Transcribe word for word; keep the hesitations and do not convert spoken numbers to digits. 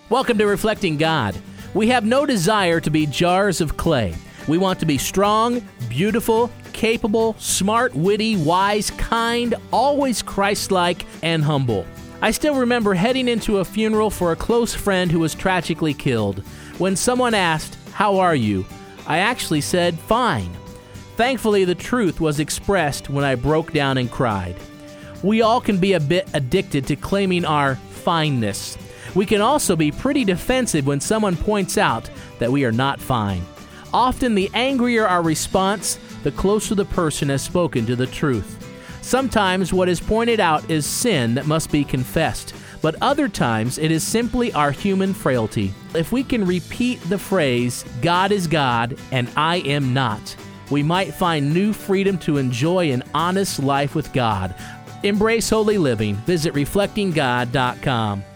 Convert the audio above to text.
Welcome to Reflecting God. We have no desire to be jars of clay. We want to be strong, beautiful, capable, smart, witty, wise, kind, always Christ-like, and humble. I still remember heading into a funeral for a close friend who was tragically killed. When someone asked, "How are you?" I actually said, "Fine." Thankfully, the truth was expressed when I broke down and cried. We all can be a bit addicted to claiming our fineness. We can also be pretty defensive when someone points out that we are not fine. Often, the angrier our response, the closer the person has spoken to the truth. Sometimes what is pointed out is sin that must be confessed, but other times it is simply our human frailty. If we can repeat the phrase, "God is God and I am not," we might find new freedom to enjoy an honest life with God. Embrace holy living. Visit reflecting god dot com.